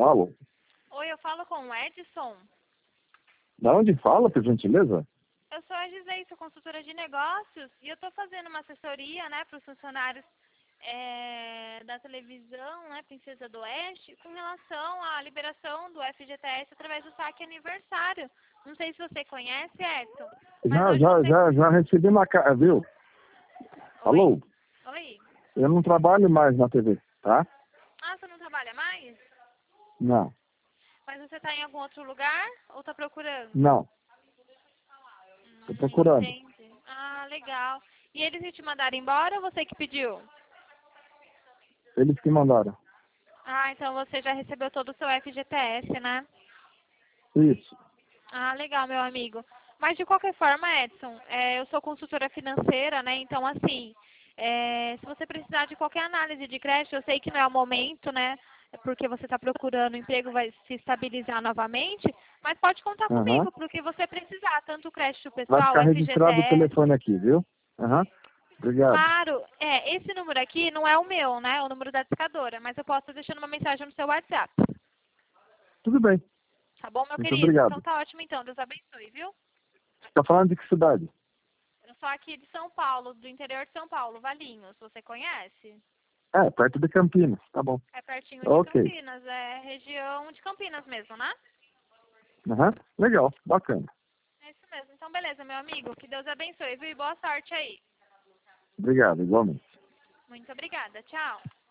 Alô? Oi, eu falo com o Edson. Da onde fala, por gentileza? Eu sou a Gisele, sou consultora de negócios e eu estou fazendo uma assessoria, né, para os funcionários da televisão, né, Princesa do Oeste, com relação à liberação do FGTS através do saque aniversário. Não sei se você conhece, Edson, mas hoje você... Já recebi uma carta, viu? Oi. Alô? Oi. Eu não trabalho mais na TV, tá? Ah, você não trabalha mais? Não, Mas você está em algum outro lugar ou está procurando? não. Tô procurando. Entendi. Ah, legal. E eles que te mandaram embora ou você que pediu? Eles que mandaram. Ah, então você já recebeu todo o seu FGTS, né? Isso. Ah, legal, meu amigo. Mas de qualquer forma, Edson, eu sou consultora financeira, né? Então, assim, se você precisar de qualquer análise de crédito, eu sei que não é o momento, né? Porque você está procurando, o emprego vai se estabilizar novamente, mas pode contar Aham. comigo, porque você precisar, tanto o crédito Vai pessoal, ficar registrado o FGTS. telefone aqui, viu? Aham. Obrigado. Claro, esse número aqui não é o meu, né? É o número da discadora, mas eu posso estar deixando uma mensagem no seu WhatsApp. Tudo bem. Tá bom, meu Muito querido? Então obrigado. tá ótimo então, Deus abençoe, viu? Você tá falando de que cidade? Eu sou aqui de São Paulo, do interior de São Paulo, Valinhos. Você conhece? É, perto de Campinas. Tá bom. É pertinho de Ok. Campinas, é região de Campinas mesmo, né? Aham. Legal. Bacana. É isso mesmo. Então beleza, meu amigo. Que Deus abençoe, viu? E boa sorte aí. Obrigado, igualmente. Muito obrigada. Tchau.